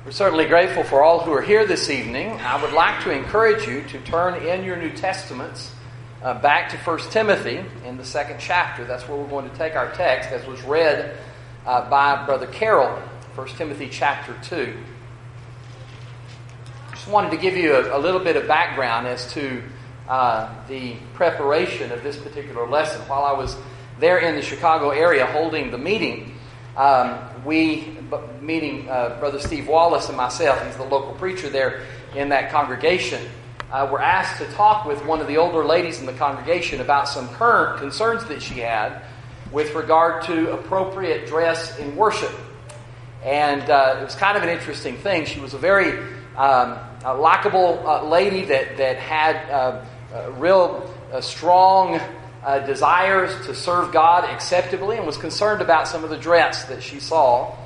We're certainly grateful for all who are here this evening. I would like to encourage you to turn in your New Testaments back to 1 Timothy in the second chapter. That's where we're going to take our text, as was read by Brother Carroll, 1 Timothy chapter 2. Just wanted to give you a little bit of background as to the preparation of this particular lesson. While I was there in the Chicago area holding the meeting, Brother Steve Wallace and myself, he's the local preacher there in that congregation, were asked to talk with one of the older ladies in the congregation about some current concerns that she had with regard to appropriate dress in worship. And it was kind of an interesting thing. She was a very likable lady that had real strong desires to serve God acceptably, and was concerned about some of the dress that she saw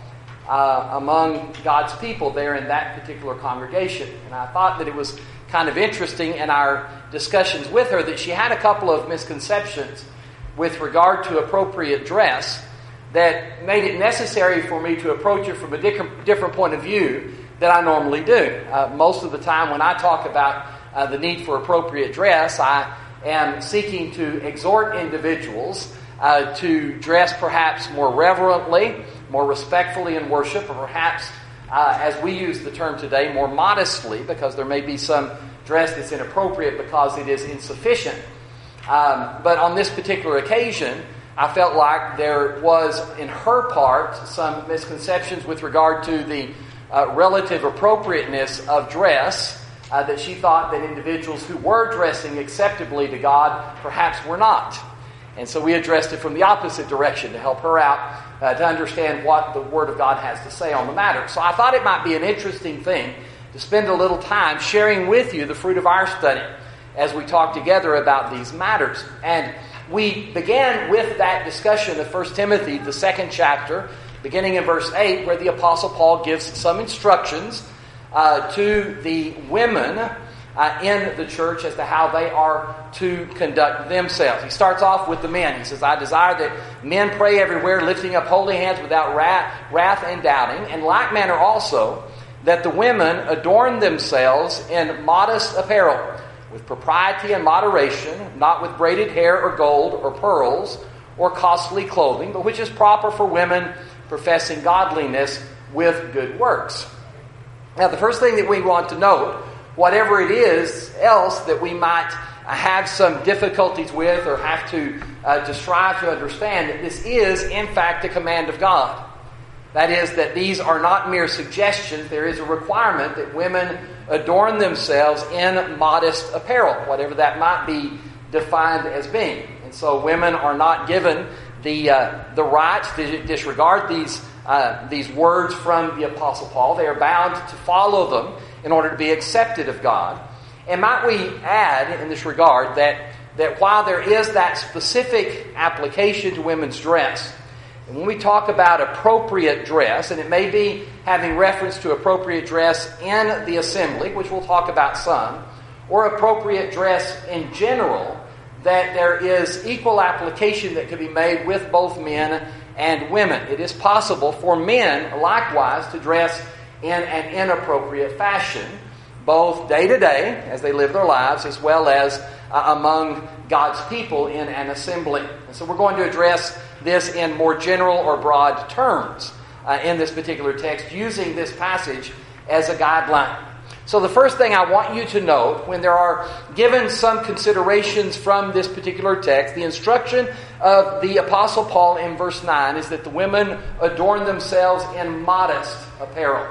among God's people there in that particular congregation. And I thought that it was kind of interesting in our discussions with her that she had a couple of misconceptions with regard to appropriate dress that made it necessary for me to approach it from a different point of view than I normally do. Most of the time when I talk about the need for appropriate dress, I am seeking to exhort individuals to dress perhaps more reverently, more respectfully in worship, or perhaps, as we use the term today, more modestly, because there may be some dress that's inappropriate because it is insufficient. But on this particular occasion, I felt like there was, in her part, some misconceptions with regard to the relative appropriateness of dress, that she thought that individuals who were dressing acceptably to God perhaps were not. And so we addressed it from the opposite direction to help her out to understand what the Word of God has to say on the matter. So I thought it might be an interesting thing to spend a little time sharing with you the fruit of our study as we talk together about these matters. And we began with that discussion of 1 Timothy, the second chapter, beginning in verse 8, where the Apostle Paul gives some instructions to the women in the church as to how they are to conduct themselves. He starts off with the men. He says, I desire that men pray everywhere, lifting up holy hands without wrath and doubting, and like manner also that the women adorn themselves in modest apparel, with propriety and moderation, not with braided hair or gold or pearls or costly clothing, but which is proper for women professing godliness with good works. Now, the first thing that we want to note, whatever it is else that we might have some difficulties with or have to strive to understand, that this is, in fact, a command of God. That is, that these are not mere suggestions. There is a requirement that women adorn themselves in modest apparel, whatever that might be defined as being. And so women are not given the right to disregard these words from the Apostle Paul. They are bound to follow them in order to be accepted of God. And might we add in this regard that while there is that specific application to women's dress, and when we talk about appropriate dress, and it may be having reference to appropriate dress in the assembly, which we'll talk about some, or appropriate dress in general, that there is equal application that can be made with both men and women. It is possible for men, likewise, to dress in an inappropriate fashion, both day to day, as they live their lives, as well as among God's people in an assembly. And so we're going to address this in more general or broad terms in this particular text, using this passage as a guideline. So the first thing I want you to note, when there are given some considerations from this particular text, the instruction of the Apostle Paul in verse 9 is that the women adorn themselves in modest apparel.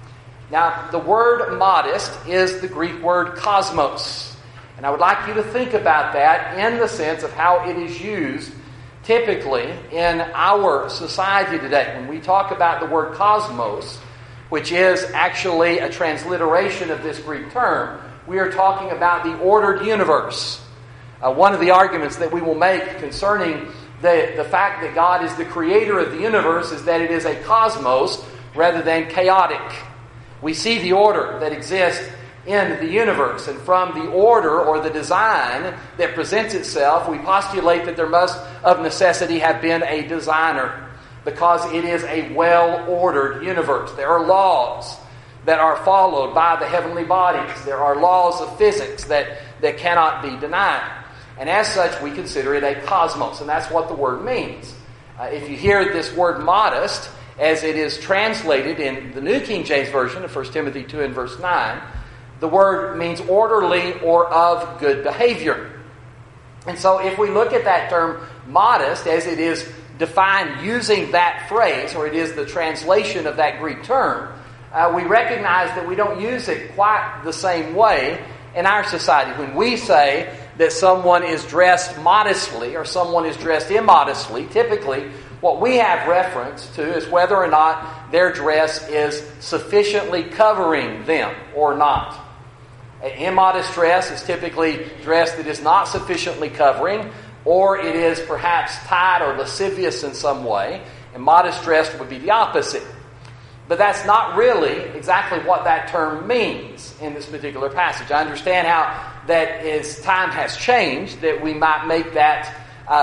Now, the word modest is the Greek word cosmos. And I would like you to think about that in the sense of how it is used typically in our society today. When we talk about the word cosmos, which is actually a transliteration of this Greek term, we are talking about the ordered universe. One of the arguments that we will make concerning the fact that God is the creator of the universe is that it is a cosmos rather than chaotic. We see the order that exists in the universe, and from the order or the design that presents itself, we postulate that there must of necessity have been a designer, because it is a well-ordered universe. There are laws that are followed by the heavenly bodies. There are laws of physics that cannot be denied. And as such, we consider it a cosmos, and that's what the word means. If you hear this word modest, as it is translated in the New King James Version of 1 Timothy 2 and verse 9, the word means orderly or of good behavior. And so if we look at that term modest as it is defined using that phrase, or it is the translation of that Greek term, we recognize that we don't use it quite the same way in our society. When we say that someone is dressed modestly or someone is dressed immodestly, typically what we have reference to is whether or not their dress is sufficiently covering them or not. An immodest dress is typically dress that is not sufficiently covering, or it is perhaps tight or lascivious in some way. And modest dress would be the opposite. But that's not really exactly what that term means in this particular passage. I understand how that as time has changed, that we might make that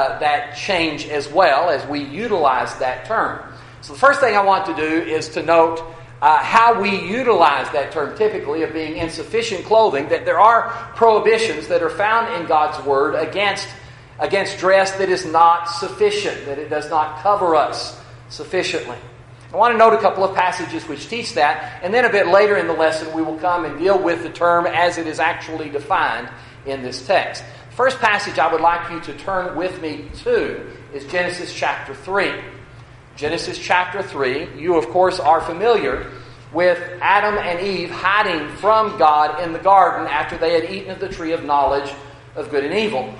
change as well as we utilize that term. So the first thing I want to do is to note how we utilize that term typically of being insufficient clothing, that there are prohibitions that are found in God's Word against dress that is not sufficient, that it does not cover us sufficiently. I want to note a couple of passages which teach that, and then a bit later in the lesson we will come and deal with the term as it is actually defined in this text. The first passage I would like you to turn with me to is Genesis chapter 3. Genesis chapter 3, you of course are familiar with Adam and Eve hiding from God in the garden after they had eaten of the tree of knowledge of good and evil.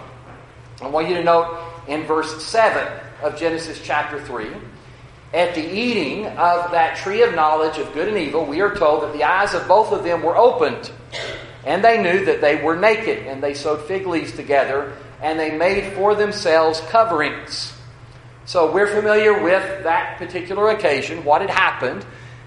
I want you to note in verse 7 of Genesis chapter 3, at the eating of that tree of knowledge of good and evil, we are told that the eyes of both of them were opened, and they knew that they were naked, and they sewed fig leaves together, and they made for themselves coverings. So we're familiar with that particular occasion, what had happened.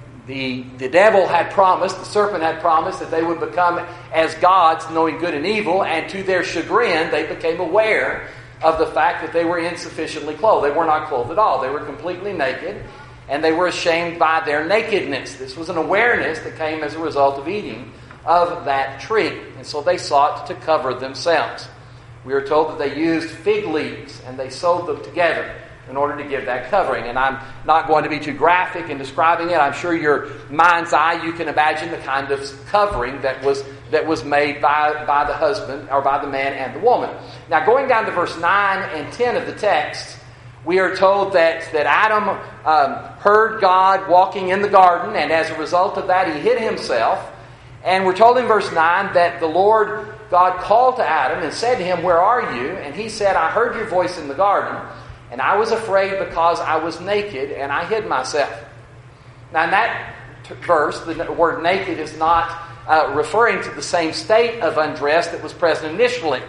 The devil had promised, the serpent had promised that they would become as gods, knowing good and evil, and to their chagrin, they became aware of the fact that they were insufficiently clothed. They were not clothed at all. They were completely naked, and they were ashamed by their nakedness. This was an awareness that came as a result of eating of that tree, and so they sought to cover themselves. We are told that they used fig leaves, and they sewed them together in order to give that covering. And I'm not going to be too graphic in describing it. I'm sure your mind's eye, you can imagine the kind of covering that was made by the husband, or by the man and the woman. Now, going down to verse 9 and 10 of the text, we are told that Adam heard God walking in the garden, and as a result of that, he hid himself. And we're told in verse 9 that the Lord God called to Adam and said to him, "Where are you?" And he said, "I heard your voice in the garden, and I was afraid because I was naked, and I hid myself." Now, in that verse, the word naked is not referring to the same state of undress that was present initially.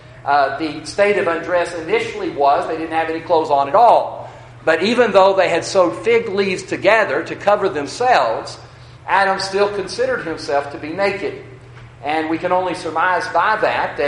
The state of undress initially was they didn't have any clothes on at all. But even though they had sewed fig leaves together to cover themselves, Adam still considered himself to be naked. And we can only surmise by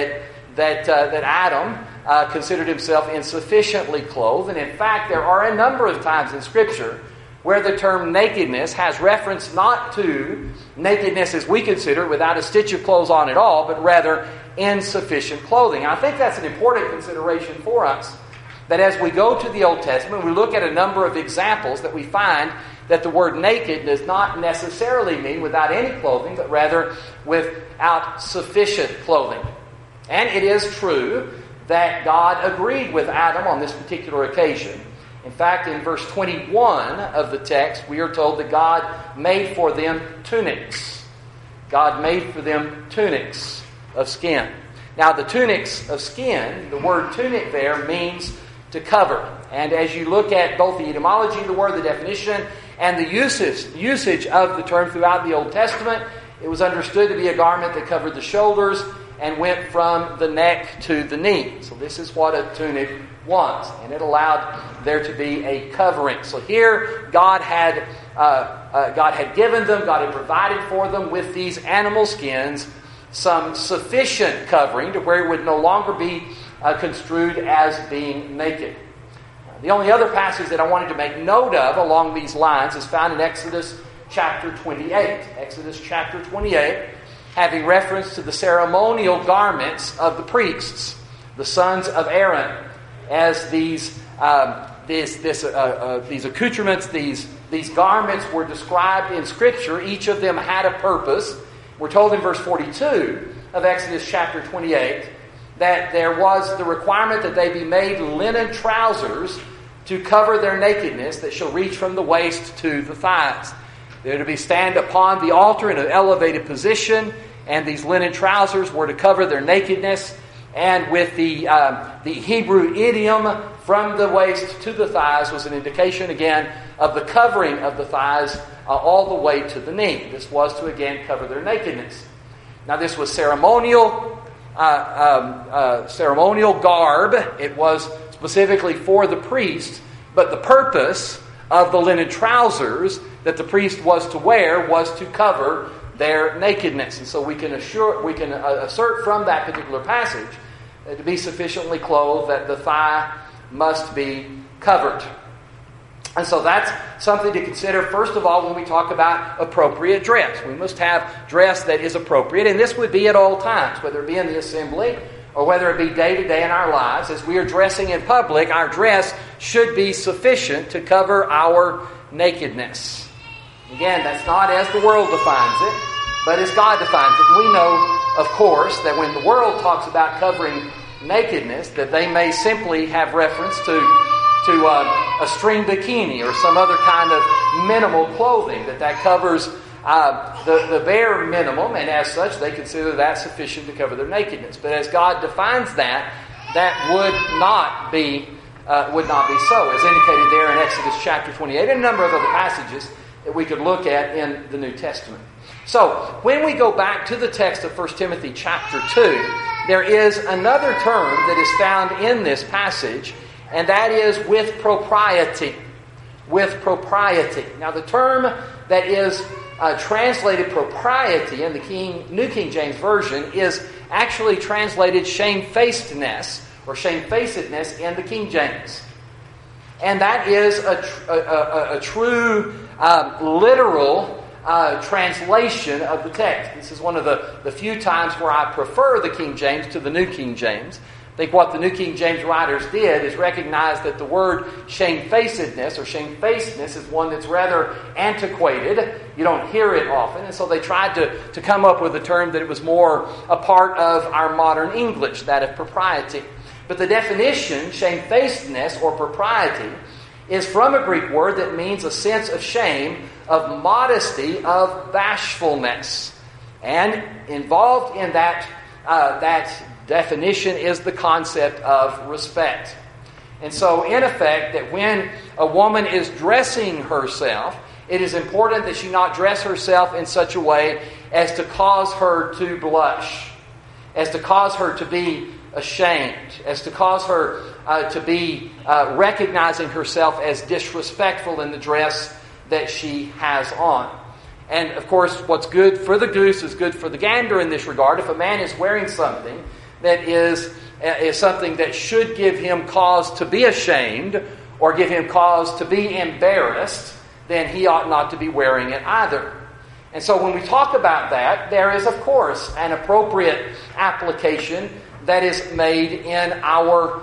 that Adam considered himself insufficiently clothed. And in fact, there are a number of times in Scripture where the term nakedness has reference not to nakedness as we consider it, without a stitch of clothes on at all, but rather insufficient clothing. I think that's an important consideration for us, that as we go to the Old Testament, we look at a number of examples that we find that the word naked does not necessarily mean without any clothing, but rather without sufficient clothing. And it is true that God agreed with Adam on this particular occasion. In fact, in verse 21 of the text, we are told that God made for them tunics. God made for them tunics of skin. Now, the tunics of skin, the word tunic there means to cover. And as you look at both the etymology of the word, the definition, and the usage of the term throughout the Old Testament, it was understood to be a garment that covered the shoulders and went from the neck to the knee. So this is what a tunic was, and it allowed there to be a covering. So here, God had given them, God had provided for them with these animal skins some sufficient covering to where it would no longer be construed as being naked. The only other passage that I wanted to make note of along these lines is found in Exodus chapter 28. Exodus chapter 28, having reference to the ceremonial garments of the priests, the sons of Aaron, as these accoutrements, these garments were described in Scripture. Each of them had a purpose. We're told in verse 42 of Exodus chapter 28 that there was the requirement that they be made linen trousers to cover their nakedness that shall reach from the waist to the thighs. They're to be stand upon the altar in an elevated position, and these linen trousers were to cover their nakedness. And with the Hebrew idiom, from the waist to the thighs, was an indication again of the covering of the thighs all the way to the knee. This was to again cover their nakedness. Now this was ceremonial garb. It was specifically for the priest, but the purpose of the linen trousers that the priest was to wear was to cover their nakedness. And so we can assert from that particular passage that to be sufficiently clothed that the thigh must be covered. And so that's something to consider, first of all, when we talk about appropriate dress. We must have dress that is appropriate, and this would be at all times, whether it be in the assembly or whether it be day to day in our lives. As we are dressing in public, our dress should be sufficient to cover our nakedness. Again, that's not as the world defines it, but as God defines it. And we know, of course, that when the world talks about covering nakedness, that they may simply have reference to a string bikini or some other kind of minimal clothing, that covers the bare minimum, and as such they consider that sufficient to cover their nakedness. But as God defines that would not be so, as indicated there in Exodus chapter 28 and a number of other passages that we could look at in the New Testament. So, when we go back to the text of 1 Timothy chapter 2, there is another term that is found in this passage, and that is with propriety. With propriety. Now, the term that is translated propriety in the New King James Version is actually translated shamefacedness or shamefacedness in the King James. And that is a true literal translation of the text. This is one of the few times where I prefer the King James to the New King James. I think what the New King James writers did is recognize that the word shamefacedness or shamefacedness is one that's rather antiquated. You don't hear it often, and so they tried to come up with a term that it was more a part of our modern English, that of propriety. But the definition, shamefacedness or propriety, is from a Greek word that means a sense of shame, of modesty, of bashfulness. And involved in that definition is the concept of respect. And so, in effect, that when a woman is dressing herself, it is important that she not dress herself in such a way as to cause her to blush, as to cause her to be ashamed, as to cause her to be recognizing herself as disrespectful in the dress that she has on. And of course, what's good for the goose is good for the gander in this regard. If a man is wearing something that is something that should give him cause to be ashamed or give him cause to be embarrassed, then he ought not to be wearing it either. And so when we talk about that, there is, of course, an appropriate application that is made in our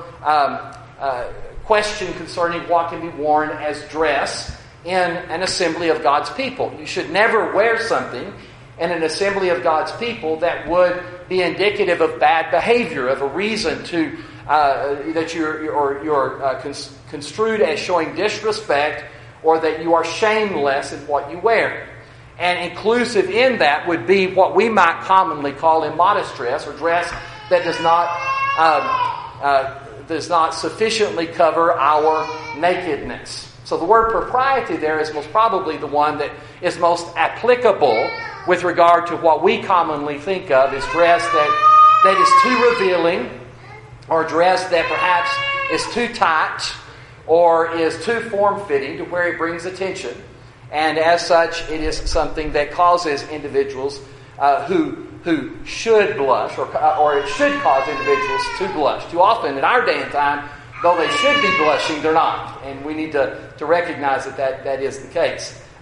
question concerning what can be worn as dress in an assembly of God's people. You should never wear something in an assembly of God's people that would be indicative of bad behavior, of a reason to that you're construed as showing disrespect, or that you are shameless in what you wear. And inclusive in that would be what we might commonly call immodest dress, or dress that does not sufficiently cover our nakedness. So the word propriety there is most probably the one that is most applicable with regard to what we commonly think of as dress that is too revealing, or dress that perhaps is too tight or is too form-fitting to where it brings attention. And as such, it is something that causes individuals who should blush, or it should cause individuals to blush. Too often in our day and time, though they should be blushing, they're not. And we need to recognize that is the case.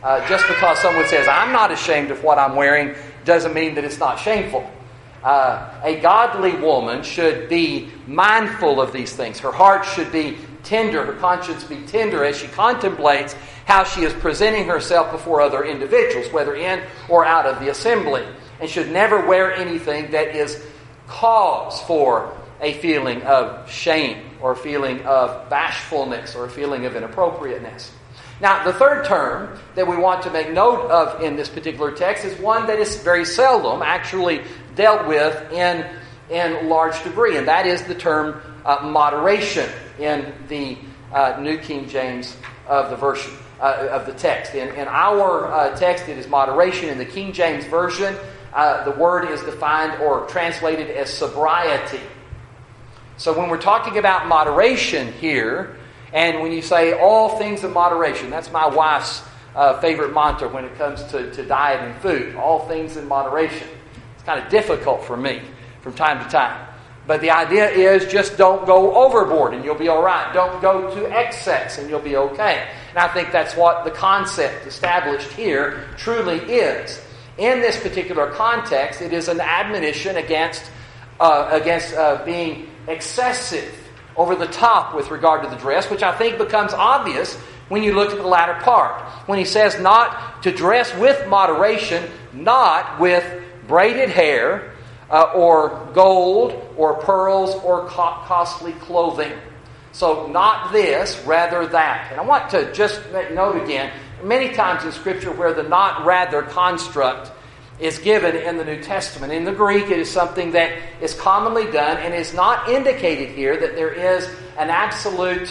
Just because someone says, I'm not ashamed of what I'm wearing, doesn't mean that it's not shameful. A godly woman should be mindful of these things. Her heart should be tender, her conscience be tender as she contemplates how she is presenting herself before other individuals, whether in or out of the assembly, and should never wear anything that is cause for a feeling of shame or a feeling of bashfulness or a feeling of inappropriateness. Now, the third term that we want to make note of in this particular text is one that is very seldom actually dealt with in large degree, and that is the term moderation in the New King James of the version of the text. In our text, it is moderation. In the King James Version, the word is defined or translated as sobriety. So when we're talking about moderation here, and when you say all things in moderation, that's my wife's favorite mantra when it comes to diet and food. All things in moderation. It's kind of difficult for me from time to time. But the idea is just don't go overboard and you'll be all right. Don't go to excess and you'll be okay. And I think that's what the concept established here truly is. In this particular context, it is an admonition against being excessive, over the top with regard to the dress, which I think becomes obvious when you look at the latter part. When he says not to dress with moderation, not with braided hair, or gold, or pearls, or costly clothing. So not this, rather that. And I want to just make note again, many times in Scripture where the not rather construct is given in the New Testament. In the Greek, it is something that is commonly done and is not indicated here that there is an absolute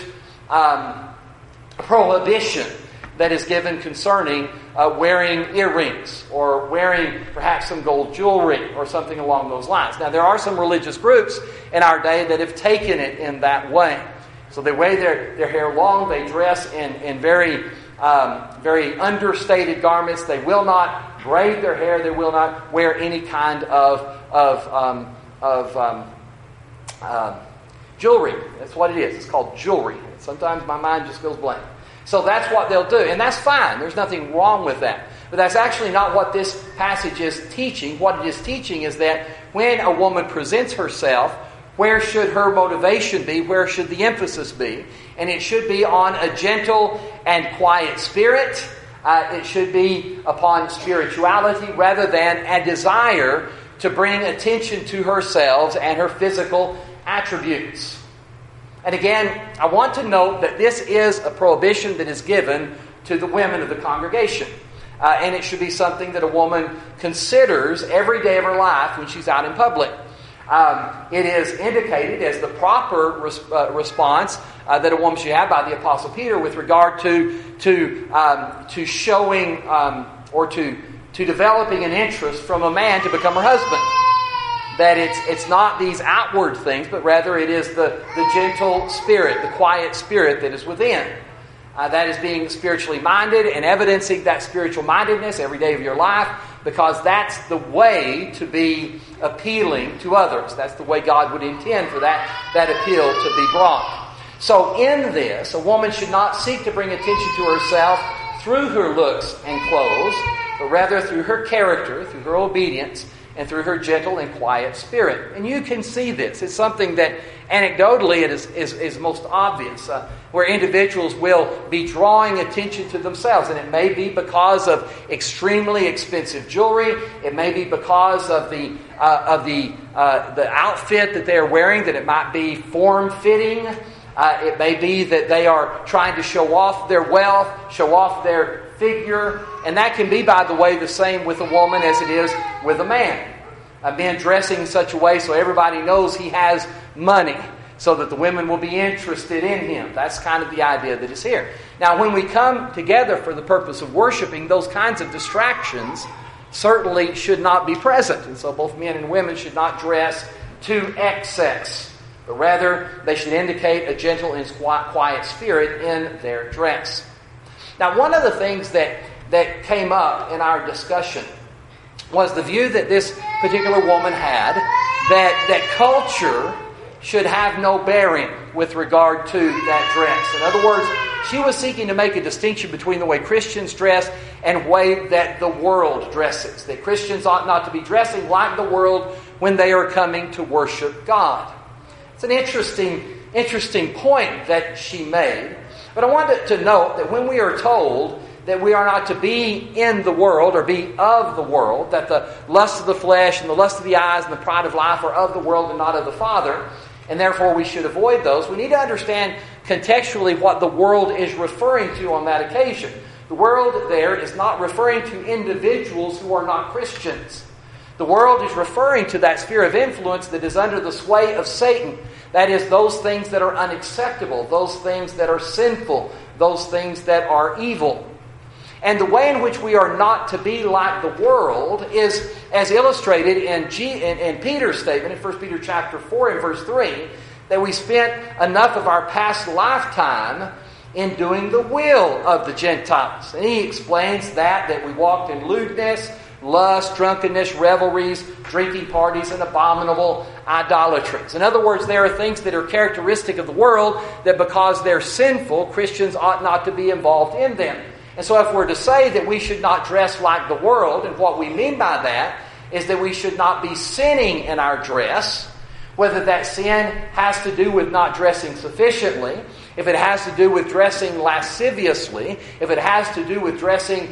prohibition that is given concerning wearing earrings or wearing perhaps some gold jewelry or something along those lines. Now, there are some religious groups in our day that have taken it in that way. So they wear their hair long, they dress in very understated garments. They will not braid their hair. They will not wear any kind of jewelry. That's what it is. It's called jewelry. Sometimes my mind just goes blank. So that's what they'll do. And that's fine. There's nothing wrong with that. But that's actually not what this passage is teaching. What it is teaching is that when a woman presents herself, where should her motivation be? Where should the emphasis be? And it should be on a gentle and quiet spirit. It should be upon spirituality rather than a desire to bring attention to herself and her physical attributes. And again, I want to note that this is a prohibition that is given to the women of the congregation. And it should be something that a woman considers every day of her life when she's out in public. It is indicated as the proper response that a woman should have by the Apostle Peter with regard to showing or to developing an interest from a man to become her husband. That it's not these outward things, but rather it is the gentle spirit, the quiet spirit that is within. That is being spiritually minded and evidencing that spiritual mindedness every day of your life, because that's the way to be appealing to others. That's the way God would intend for that appeal to be brought. So in this, a woman should not seek to bring attention to herself through her looks and clothes, but rather through her character, through her obedience, and through her gentle and quiet spirit. And you can see this. It's something that anecdotally it is most obvious, where individuals will be drawing attention to themselves. And it may be because of extremely expensive jewelry. It may be because of the outfit that they're wearing, that it might be form-fitting. It may be that they are trying to show off their wealth, show off their figure. And that can be, by the way, the same with a woman as it is with a man. A man dressing in such a way so everybody knows he has money, so that the women will be interested in him. That's kind of the idea that is here. Now, when we come together for the purpose of worshiping, those kinds of distractions certainly should not be present. And so both men and women should not dress to excess, but rather they should indicate a gentle and quiet spirit in their dress. Now, one of the things that came up in our discussion was the view that this particular woman had that culture should have no bearing with regard to that dress. In other words, She was seeking to make a distinction between the way Christians dress and the way that the world dresses. That Christians ought not to be dressing like the world when they are coming to worship God. It's an interesting point that she made. But I wanted to note that when we are told that we are not to be in the world or be of the world, that the lust of the flesh and the lust of the eyes and the pride of life are of the world and not of the Father, and therefore we should avoid those, we need to understand contextually what the world is referring to on that occasion. The world there is not referring to individuals who are not Christians. The world is referring to that sphere of influence that is under the sway of Satan. That is, those things that are unacceptable, those things that are sinful, those things that are evil. And the way in which we are not to be like the world is as illustrated in Peter's statement in 1 Peter chapter 4 and verse 3, that we spent enough of our past lifetime in doing the will of the Gentiles. And he explains that we walked in lewdness, lust, drunkenness, revelries, drinking parties, and abominable idolatries. In other words, there are things that are characteristic of the world that because they're sinful, Christians ought not to be involved in them. And so if we're to say that we should not dress like the world, and what we mean by that is that we should not be sinning in our dress, whether that sin has to do with not dressing sufficiently, if it has to do with dressing lasciviously, if it has to do with dressing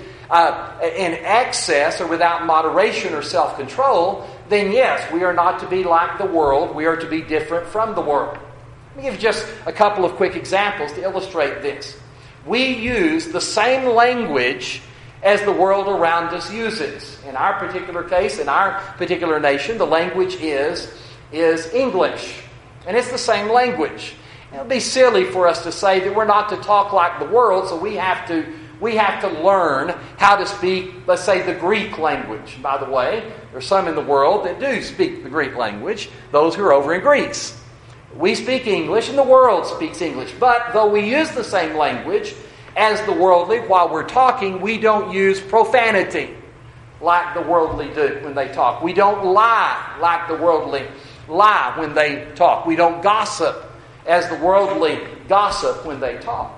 in excess or without moderation or self-control, then yes, we are not to be like the world. We are to be different from the world. Let me give you just a couple of quick examples to illustrate this. We use the same language as the world around us uses. In our particular case, in our particular nation, the language is English. And it's the same language. It would be silly for us to say that we're not to talk like the world, so we have to learn how to speak, let's say, the Greek language. By the way, there's some in the world that do speak the Greek language, those who are over in Greece. We speak English and the world speaks English. But though we use the same language as the worldly, while we're talking, we don't use profanity like the worldly do when they talk. We don't lie like the worldly lie when they talk. We don't gossip as the worldly gossip when they talk.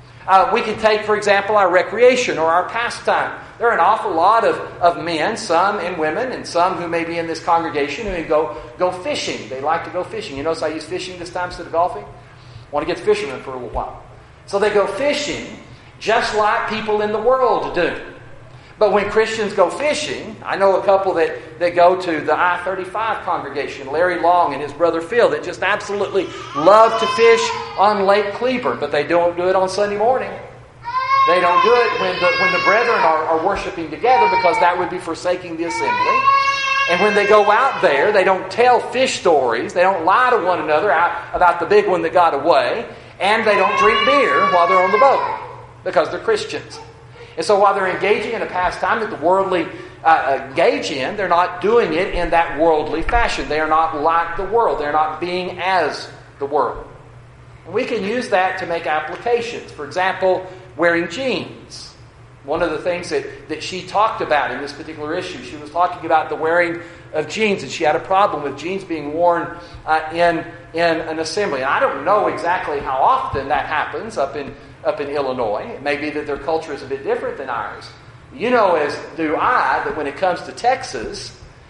We can take, for example, our recreation or our pastime. There are an awful lot of men, some and women, and some who may be in this congregation who go fishing. They like to go fishing. You notice I use fishing this time instead of golfing? I want to get fishermen for a little while. So they go fishing just like people in the world do. But when Christians go fishing, I know a couple that go to the I-35 congregation, Larry Long and his brother Phil, that just absolutely love to fish on Lake Kleber, but they don't do it on Sunday morning. They don't do it when the brethren are worshiping together, because that would be forsaking the assembly. And when they go out there, they don't tell fish stories. They don't lie to one another about the big one that got away. And they don't drink beer while they're on the boat, because they're Christians. And so while they're engaging in a pastime that the worldly engage in, they're not doing it in that worldly fashion. They are not like the world. They're not being as the world. And we can use that to make applications. For example, wearing jeans. One of the things that she talked about in this particular issue, she was talking about the wearing of jeans, and she had a problem with jeans being worn in an assembly. And I don't know exactly how often that happens up in Illinois. It may be that their culture is a bit different than ours. You know, as do I, that when it comes to Texas,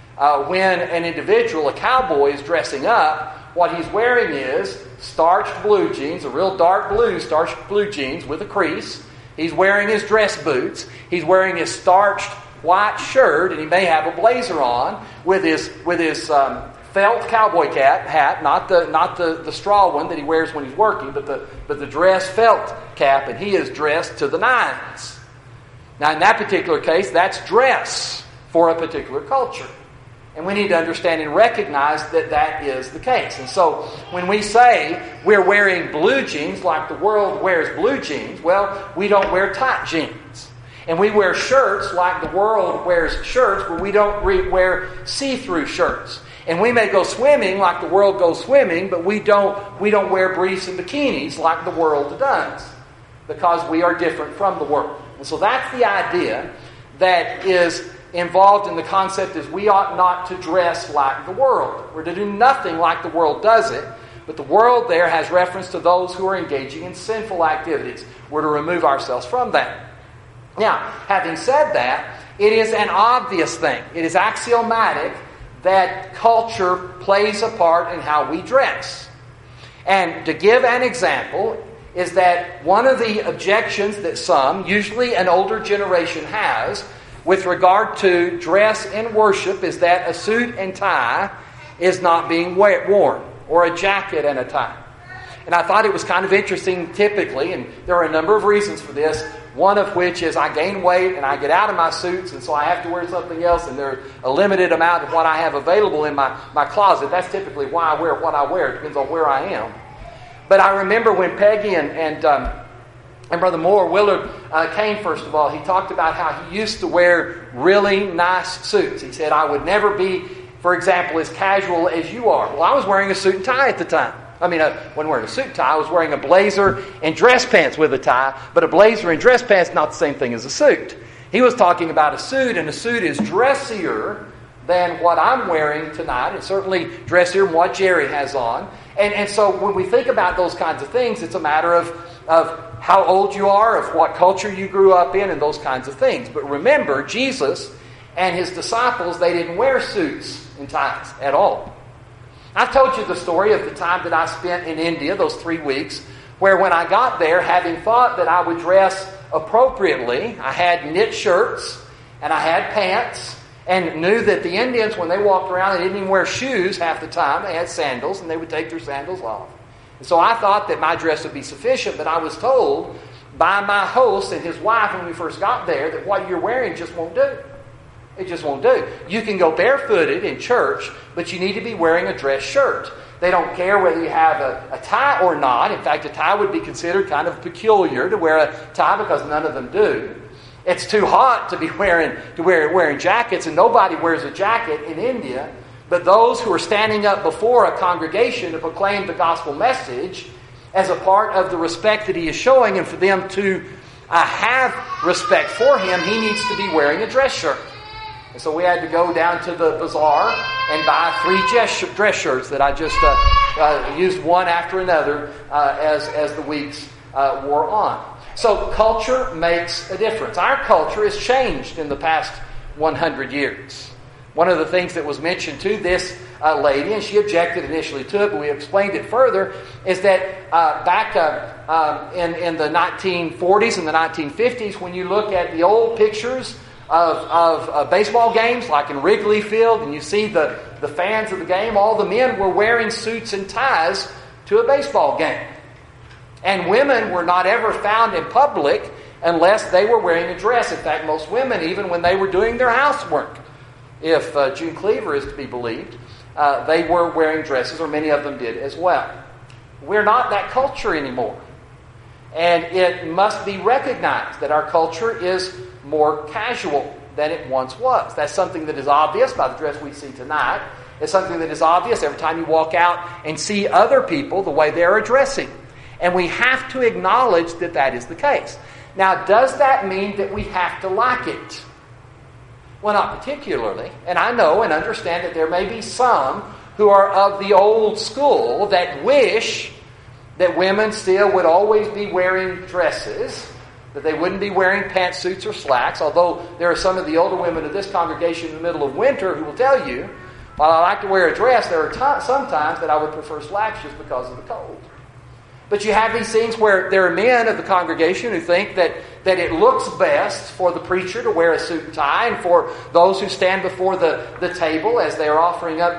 when an individual, a cowboy, is dressing up, what he's wearing is starched blue jeans, a real dark blue starched blue jeans with a crease. He's wearing his dress boots. He's wearing his starched white shirt, and he may have a blazer on with his felt cowboy hat, not the straw one that he wears when he's working, but the dress felt cap, and he is dressed to the nines. Now, in that particular case, that's dress for a particular culture. And we need to understand and recognize that that is the case. And so, when we say we're wearing blue jeans like the world wears blue jeans, well, we don't wear tight jeans. And we wear shirts like the world wears shirts, but we don't wear see-through shirts. And we may go swimming like the world goes swimming, but we don't wear briefs and bikinis like the world does, because we are different from the world. And so that's the idea that is involved in the concept is we ought not to dress like the world. We're to do nothing like the world does it. But the world there has reference to those who are engaging in sinful activities. We're to remove ourselves from that. Now, having said that, it is an obvious thing. It is axiomatic that culture plays a part in how we dress. And to give an example is that one of the objections that some, usually an older generation, has with regard to dress in worship is that a suit and tie is not being worn, or a jacket and a tie. And I thought it was kind of interesting typically, and there are a number of reasons for this, one of which is I gain weight and I get out of my suits, and so I have to wear something else, and there's a limited amount of what I have available in my closet. That's typically why I wear what I wear. It depends on where I am. But I remember when Peggy and Brother Moore, Willard, came, first of all, he talked about how he used to wear really nice suits. He said, I would never be, for example, as casual as you are. Well, I was wearing a suit and tie at the time. I wasn't wearing a suit and tie. I was wearing a blazer and dress pants with a tie. But a blazer and dress pants is not the same thing as a suit. He was talking about a suit, and a suit is dressier than what I'm wearing tonight, and certainly dressier than what Jerry has on. And so when we think about those kinds of things, it's a matter of how old you are, of what culture you grew up in, and those kinds of things. But remember, Jesus and his disciples, they didn't wear suits and ties at all. I've told you the story of the time that I spent in India, those 3 weeks, where when I got there, having thought that I would dress appropriately, I had knit shirts and I had pants, and knew that the Indians, when they walked around, they didn't even wear shoes half the time. They had sandals, and they would take their sandals off. And so I thought that my dress would be sufficient, but I was told by my host and his wife when we first got there that what you're wearing just won't do. It just won't do. You can go barefooted in church, but you need to be wearing a dress shirt. They don't care whether you have a tie or not. In fact, a tie would be considered kind of peculiar to wear a tie because none of them do. It's too hot to be wearing jackets, and nobody wears a jacket in India. But those who are standing up before a congregation to proclaim the gospel message as a part of the respect that he is showing, and for them to have respect for him, he needs to be wearing a dress shirt. And so we had to go down to the bazaar and buy 3 dress shirts that I just used one after another as the weeks wore on. So culture makes a difference. Our culture has changed in the past 100 years. One of the things that was mentioned to this lady, and she objected initially to it, but we explained it further, is that back in the 1940s and the 1950s, when you look at the old pictures of baseball games, like in Wrigley Field, and you see the fans of the game, all the men were wearing suits and ties to a baseball game. And women were not ever found in public unless they were wearing a dress. In fact, most women, even when they were doing their housework, if June Cleaver is to be believed, they were wearing dresses, or many of them did as well. We're not that culture anymore. And it must be recognized that our culture is more casual than it once was. That's something that is obvious by the dress we see tonight. It's something that is obvious every time you walk out and see other people, the way they're dressing. And we have to acknowledge that that is the case. Now, does that mean that we have to like it? Well, not particularly. And I know and understand that there may be some who are of the old school that wish that women still would always be wearing dresses, that they wouldn't be wearing pantsuits or slacks, although there are some of the older women of this congregation in the middle of winter who will tell you, while I like to wear a dress, there are some times that I would prefer slacks just because of the cold. But you have these things where there are men of the congregation who think that it looks best for the preacher to wear a suit and tie, and for those who stand before the table as they are offering up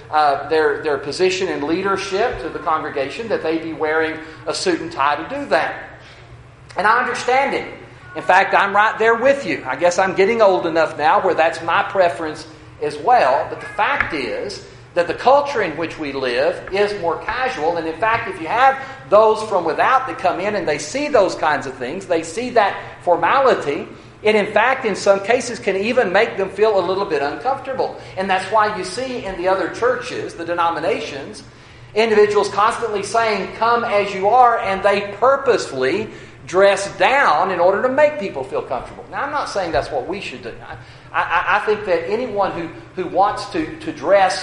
their position in leadership to the congregation, that they be wearing a suit and tie to do that. And I understand it. In fact, I'm right there with you. I guess I'm getting old enough now where that's my preference as well. But the fact is that the culture in which we live is more casual. And in fact, if you have those from without that come in and they see those kinds of things, they see that formality, it in fact in some cases can even make them feel a little bit uncomfortable. And that's why you see in the other churches, the denominations, individuals constantly saying, come as you are, and they purposefully dress down in order to make people feel comfortable. Now, I'm not saying that's what we should do. I think that anyone who wants to dress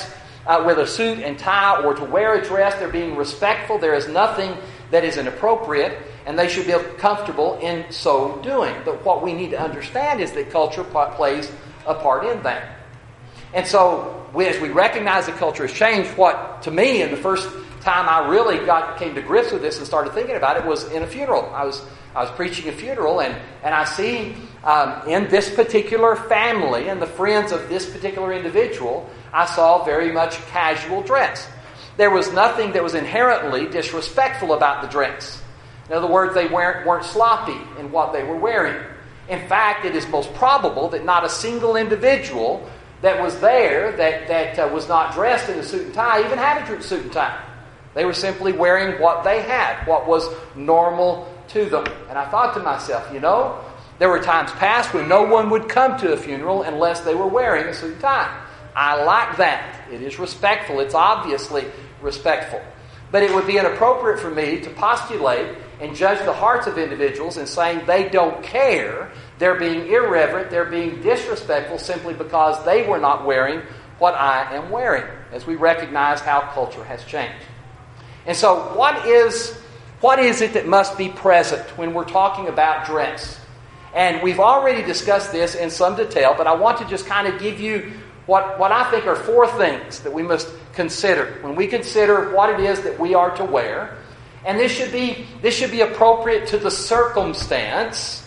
with a suit and tie or to wear a dress. They're being respectful. There is nothing that is inappropriate, and they should be comfortable in so doing. But what we need to understand is that culture plays a part in that. And so, as we recognize that culture has changed, what, to me, in the first time I really came to grips with this and started thinking about it was in a funeral. I was preaching a funeral, and I see in this particular family and the friends of this particular individual, I saw very much casual dress. There was nothing that was inherently disrespectful about the dress. In other words, they weren't sloppy in what they were wearing. In fact, it is most probable that not a single individual that was there that was not dressed in a suit and tie even had a suit and tie. They were simply wearing what they had, what was normal to them. And I thought to myself, there were times past when no one would come to a funeral unless they were wearing a suit and tie. I like that. It is respectful. It's obviously respectful. But it would be inappropriate for me to postulate and judge the hearts of individuals in saying they don't care. They're being irreverent. They're being disrespectful simply because they were not wearing what I am wearing, as we recognize how culture has changed. And so what is it that must be present when we're talking about dress? And we've already discussed this in some detail, but I want to just kind of give you what I think are four things that we must consider when we consider what it is that we are to wear. And this should be appropriate to the circumstance.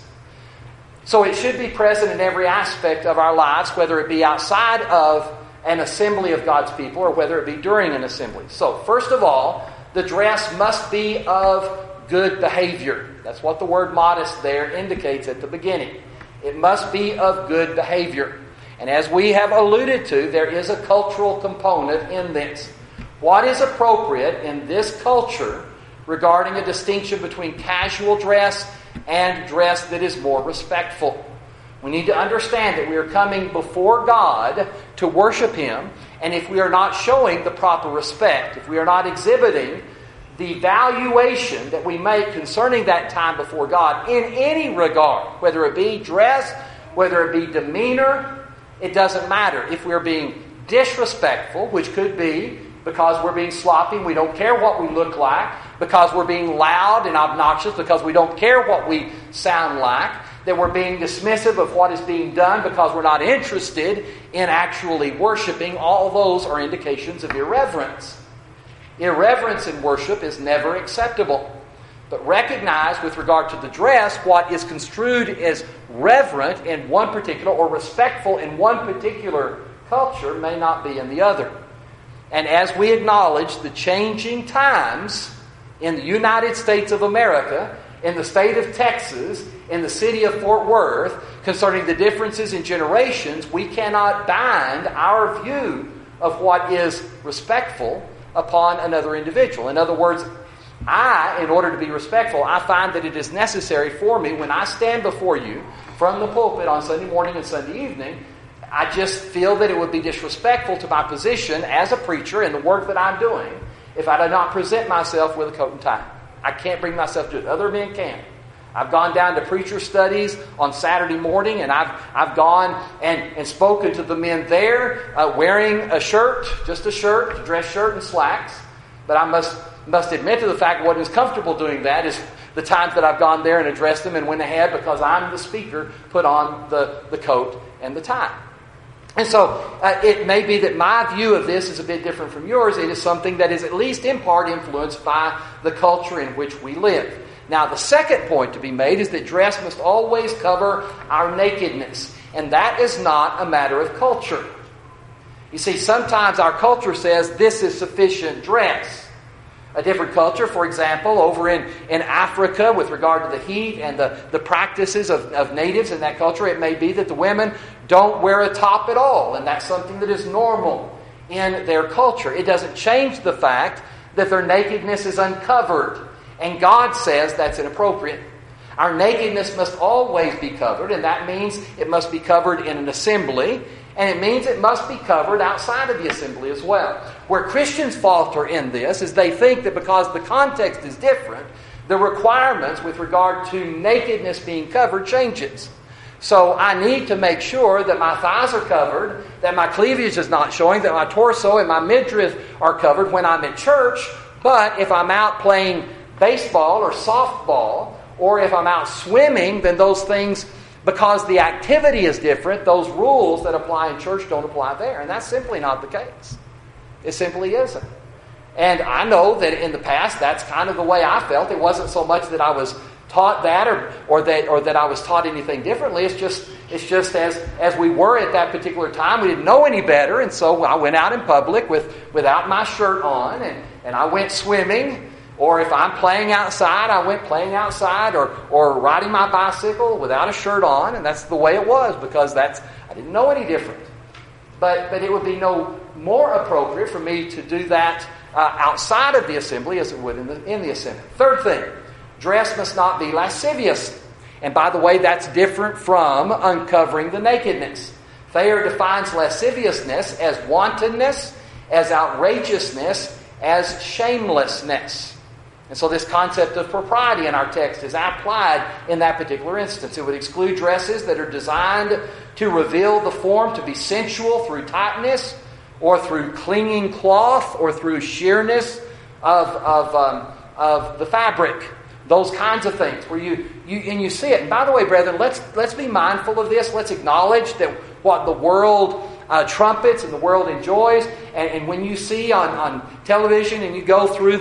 So it should be present in every aspect of our lives, whether it be outside of an assembly of God's people or whether it be during an assembly. So first of all, the dress must be of good behavior. That's what the word modest there indicates at the beginning. It must be of good behavior. And as we have alluded to, there is a cultural component in this. What is appropriate in this culture regarding a distinction between casual dress and dress that is more respectful? We need to understand that we are coming before God to worship Him, and if we are not showing the proper respect, if we are not exhibiting the valuation that we make concerning that time before God in any regard, whether it be dress, whether it be demeanor, it doesn't matter. If we're being disrespectful, which could be because we're being sloppy, we don't care what we look like, because we're being loud and obnoxious, because we don't care what we sound like, that we're being dismissive of what is being done because we're not interested in actually worshiping, all those are indications of irreverence. Irreverence in worship is never acceptable. But recognize with regard to the dress, what is construed as reverent in one particular or respectful in one particular culture may not be in the other. And as we acknowledge the changing times in the United States of America, in the state of Texas, in the city of Fort Worth, concerning the differences in generations, we cannot bind our view of what is respectful upon another individual. In other words, in order to be respectful, I find that it is necessary for me when I stand before you from the pulpit on Sunday morning and Sunday evening, I just feel that it would be disrespectful to my position as a preacher and the work that I'm doing if I did not present myself with a coat and tie. I can't bring myself to it. Other men can. I've gone down to preacher studies on Saturday morning, and I've gone and spoken to the men there wearing a shirt, just a shirt, a dress shirt and slacks. But I must admit to the fact what is comfortable doing that is the times that I've gone there and addressed them and went ahead because I'm the speaker, put on the coat and the tie. And so it may be that my view of this is a bit different from yours. It is something that is at least in part influenced by the culture in which we live. Now, the second point to be made is that dress must always cover our nakedness. And that is not a matter of culture. You see, sometimes our culture says this is sufficient dress. A different culture, for example, over in Africa with regard to the heat and the practices of natives in that culture, it may be that the women don't wear a top at all, and that's something that is normal in their culture. It doesn't change the fact that their nakedness is uncovered, and God says that's inappropriate. Our nakedness must always be covered, and that means it must be covered in an assembly, and it means it must be covered outside of the assembly as well. Where Christians falter in this is they think that because the context is different, the requirements with regard to nakedness being covered changes. So I need to make sure that my thighs are covered, that my cleavage is not showing, that my torso and my midriff are covered when I'm at church. But if I'm out playing baseball or softball, or if I'm out swimming, then those things, because the activity is different, those rules that apply in church don't apply there. And that's simply not the case. It simply isn't. And I know that in the past, that's kind of the way I felt. It wasn't so much that I was taught that or that I was taught anything differently. It's just as we were at that particular time, we didn't know any better, and so I went out in public without my shirt on, and I went swimming, or if I'm playing outside, I went playing outside, or riding my bicycle without a shirt on, and that's the way it was, because I didn't know any different. But it would be no more appropriate for me to do that outside of the assembly as it would in the assembly. Third thing, dress must not be lascivious. And by the way, that's different from uncovering the nakedness. Thayer defines lasciviousness as wantonness, as outrageousness, as shamelessness. And so this concept of propriety in our text is applied in that particular instance. It would exclude dresses that are designed to reveal the form to be sensual through tightness, or through clinging cloth, or through sheerness of the fabric. Those kinds of things where you see it. And by the way, brethren, let's be mindful of this. Let's acknowledge that what the world trumpets and the world enjoys. And when you see on television and you go through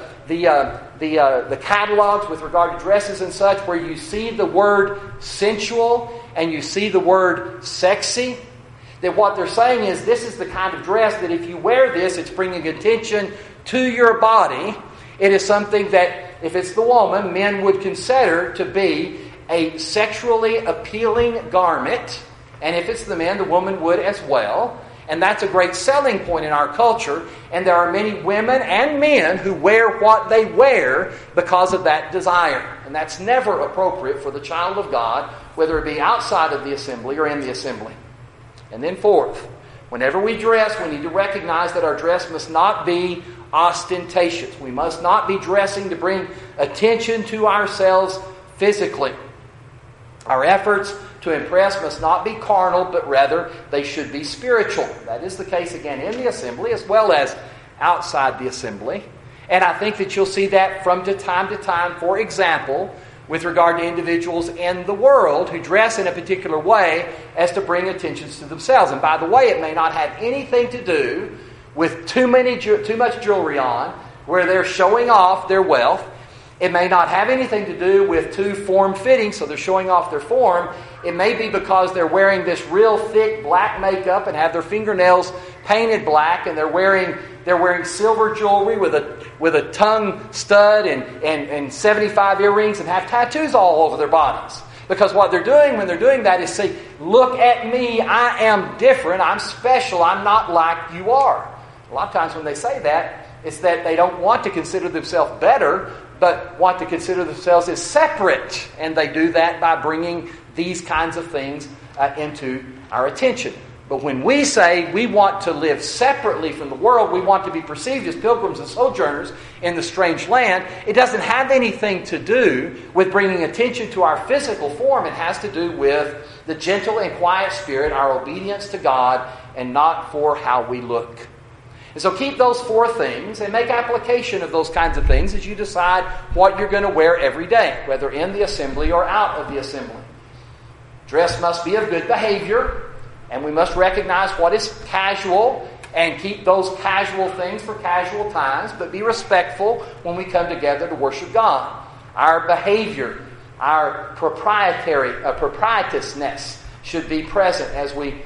the catalogs with regard to dresses and such, where you see the word sensual and you see the word sexy, that what they're saying is this is the kind of dress that if you wear this, it's bringing attention to your body. It is something that, if it's the woman, men would consider to be a sexually appealing garment. And if it's the man, the woman would as well. And that's a great selling point in our culture. And there are many women and men who wear what they wear because of that desire. And that's never appropriate for the child of God, whether it be outside of the assembly or in the assembly. And then fourth, whenever we dress, we need to recognize that our dress must not be ostentatious. We must not be dressing to bring attention to ourselves physically. Our efforts to impress must not be carnal, but rather they should be spiritual. That is the case again in the assembly as well as outside the assembly. And I think that you'll see that from time to time, for example, with regard to individuals in the world who dress in a particular way as to bring attention to themselves. And by the way, it may not have anything to do with too much jewelry on, where they're showing off their wealth. It may not have anything to do with too form-fitting, so they're showing off their form. It may be because they're wearing this real thick black makeup and have their fingernails painted black, and they're wearing silver jewelry with a tongue stud and 75 earrings and have tattoos all over their bodies. Because what they're doing when they're doing that is say, look at me, I am different, I'm special, I'm not like you are. A lot of times when they say that, it's that they don't want to consider themselves better, but want to consider themselves as separate. And they do that by bringing these kinds of things into our attention. But when we say we want to live separately from the world, we want to be perceived as pilgrims and sojourners in the strange land, it doesn't have anything to do with bringing attention to our physical form. It has to do with the gentle and quiet spirit, our obedience to God, and not for how we look. And so keep those four things and make application of those kinds of things as you decide what you're going to wear every day, whether in the assembly or out of the assembly. Dress must be of good behavior, and we must recognize what is casual and keep those casual things for casual times, but be respectful when we come together to worship God. Our behavior, our proprietousness should be present as we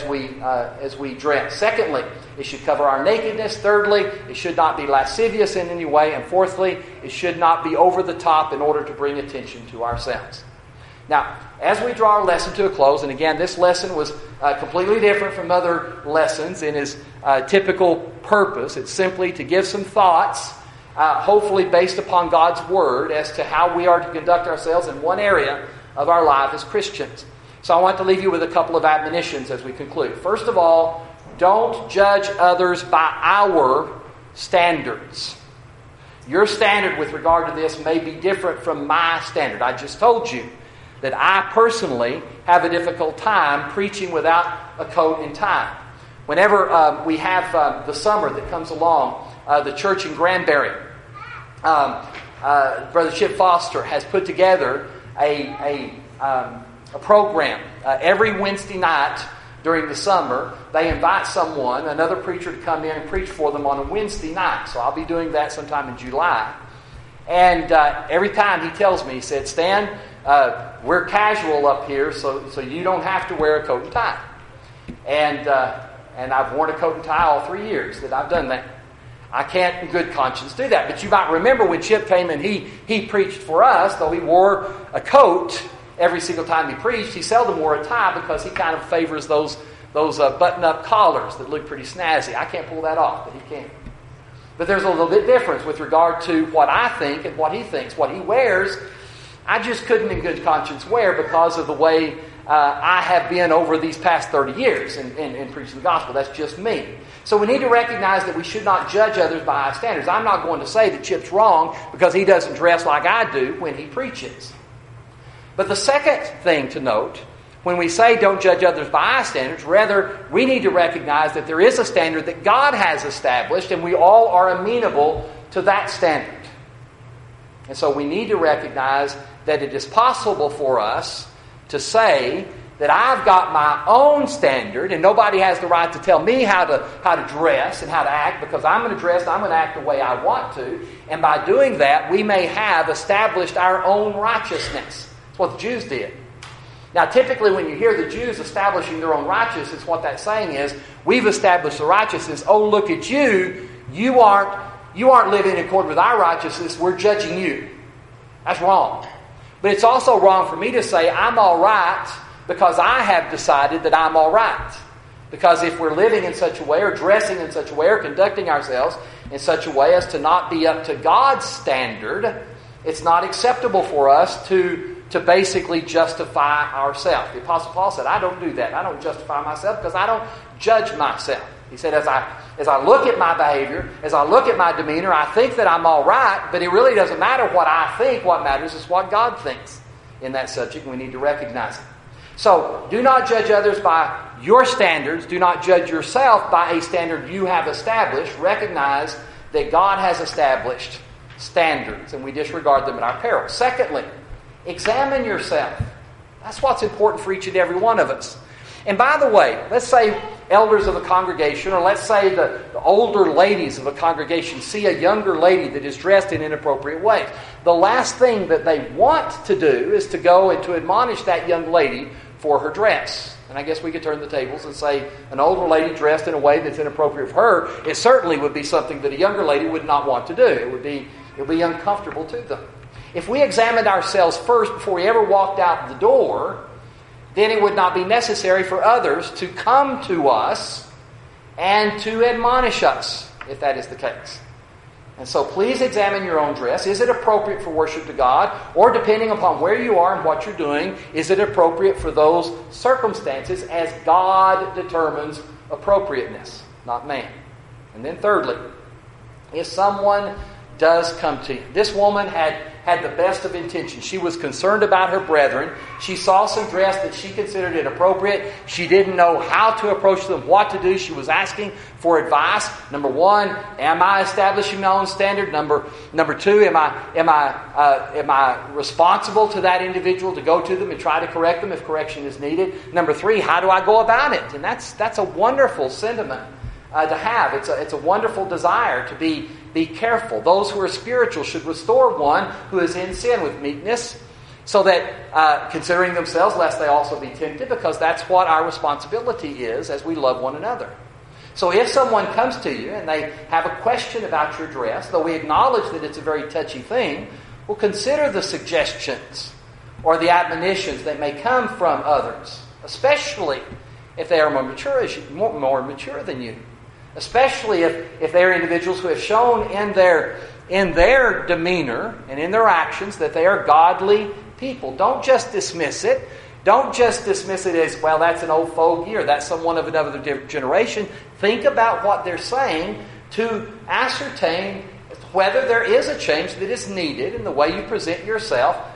dress. Secondly, it should cover our nakedness. Thirdly, it should not be lascivious in any way. And fourthly, it should not be over the top in order to bring attention to ourselves. Now, as we draw our lesson to a close, and again, this lesson was completely different from other lessons in its typical purpose. It's simply to give some thoughts, hopefully based upon God's Word, as to how we are to conduct ourselves in one area of our life as Christians. So I want to leave you with a couple of admonitions as we conclude. First of all, don't judge others by our standards. Your standard with regard to this may be different from my standard. I just told you that I personally have a difficult time preaching without a coat and tie. Whenever we have the summer that comes along, the church in Granbury, Brother Chip Foster has put together a program. Every Wednesday night during the summer, they invite someone, another preacher, to come in and preach for them on a Wednesday night. So I'll be doing that sometime in July. And every time he tells me, he said, Stan, we're casual up here, so you don't have to wear a coat and tie. And I've worn a coat and tie all 3 years that I've done that. I can't in good conscience do that. But you might remember when Chip came and he preached for us, though he wore a coat every single time he preached, he seldom wore a tie because he kind of favors those button-up collars that look pretty snazzy. I can't pull that off, but he can. But there's a little bit difference with regard to what I think and what he thinks. What he wears, I just couldn't in good conscience wear because of the way I have been over these past 30 years in preaching the gospel. That's just me. So we need to recognize that we should not judge others by our standards. I'm not going to say that Chip's wrong because he doesn't dress like I do when he preaches. But the second thing to note, when we say don't judge others by our standards, rather we need to recognize that there is a standard that God has established and we all are amenable to that standard. And so we need to recognize that it is possible for us to say that I've got my own standard and nobody has the right to tell me how to dress and how to act because I'm going to dress and I'm going to act the way I want to. And by doing that, we may have established our own righteousness. That's what the Jews did. Now, typically when you hear the Jews establishing their own righteousness, what that's saying is, we've established the righteousness. Oh, look at you. You aren't living in accord with our righteousness. We're judging you. That's wrong. But it's also wrong for me to say I'm all right because I have decided that I'm all right. Because if we're living in such a way or dressing in such a way or conducting ourselves in such a way as to not be up to God's standard, it's not acceptable for us to basically justify ourselves. The Apostle Paul said, I don't do that. I don't justify myself because I don't judge myself. He said, as I look at my behavior, as I look at my demeanor, I think that I'm all right, but it really doesn't matter what I think. What matters is what God thinks in that subject, and we need to recognize it. So, do not judge others by your standards. Do not judge yourself by a standard you have established. Recognize that God has established standards, and we disregard them at our peril. Secondly, examine yourself. That's what's important for each and every one of us. And by the way, let's say elders of a congregation, or let's say the older ladies of a congregation see a younger lady that is dressed in inappropriate ways. The last thing that they want to do is to go and to admonish that young lady for her dress. And I guess we could turn the tables and say an older lady dressed in a way that's inappropriate for her, it certainly would be something that a younger lady would not want to do. It would be uncomfortable to them. If we examined ourselves first before we ever walked out the door, then it would not be necessary for others to come to us and to admonish us, if that is the case. And so please examine your own dress. Is it appropriate for worship to God? Or depending upon where you are and what you're doing, is it appropriate for those circumstances as God determines appropriateness, not man? And then thirdly, if someone does come to you. This woman had the best of intentions. She was concerned about her brethren. She saw some dress that she considered inappropriate. She didn't know how to approach them, what to do. She was asking for advice. Number one, am I establishing my own standard? Number two, am I responsible to that individual to go to them and try to correct them if correction is needed? Number three, how do I go about it? And that's a wonderful sentiment to have. It's a wonderful desire to be careful. Those who are spiritual should restore one who is in sin with meekness, so that considering themselves, lest they also be tempted, because that's what our responsibility is as we love one another. So if someone comes to you and they have a question about your dress, though we acknowledge that it's a very touchy thing, we'll consider the suggestions or the admonitions that may come from others, especially if they are more mature than you. Especially if they are individuals who have shown in their demeanor and in their actions that they are godly people. Don't just dismiss it. Don't just dismiss it as, well, that's an old fogey or that's someone of another generation. Think about what they're saying to ascertain whether there is a change that is needed in the way you present yourself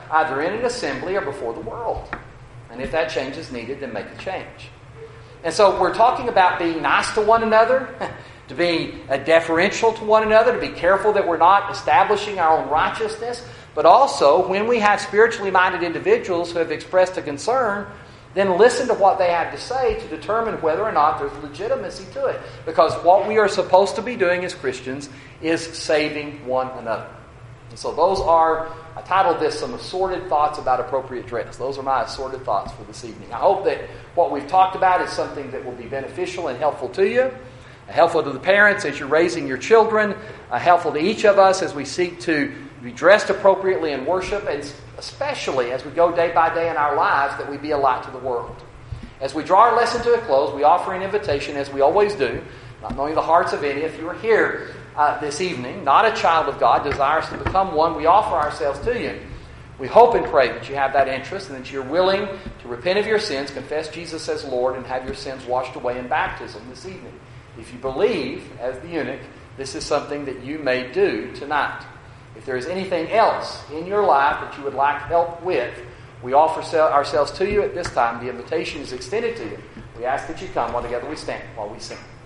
either in an assembly or before the world. And if that change is needed, then make a change. And so we're talking about being nice to one another, to be deferential to one another, to be careful that we're not establishing our own righteousness. But also, when we have spiritually minded individuals who have expressed a concern, then listen to what they have to say to determine whether or not there's legitimacy to it. Because what we are supposed to be doing as Christians is saving one another. And so those are, I titled this, Some Assorted Thoughts About Appropriate Dress. Those are my assorted thoughts for this evening. I hope that what we've talked about is something that will be beneficial and helpful to you, helpful to the parents as you're raising your children, helpful to each of us as we seek to be dressed appropriately in worship, and especially as we go day by day in our lives, that we be a light to the world. As we draw our lesson to a close, we offer an invitation, as we always do, not knowing the hearts of any. If you are here this evening, not a child of God, desirous to become one, we offer ourselves to you. We hope and pray that you have that interest and that you're willing to repent of your sins, confess Jesus as Lord, and have your sins washed away in baptism this evening. If you believe, as the eunuch, this is something that you may do tonight. If there is anything else in your life that you would like help with, we offer ourselves to you at this time. The invitation is extended to you. We ask that you come while together we stand, while we sing.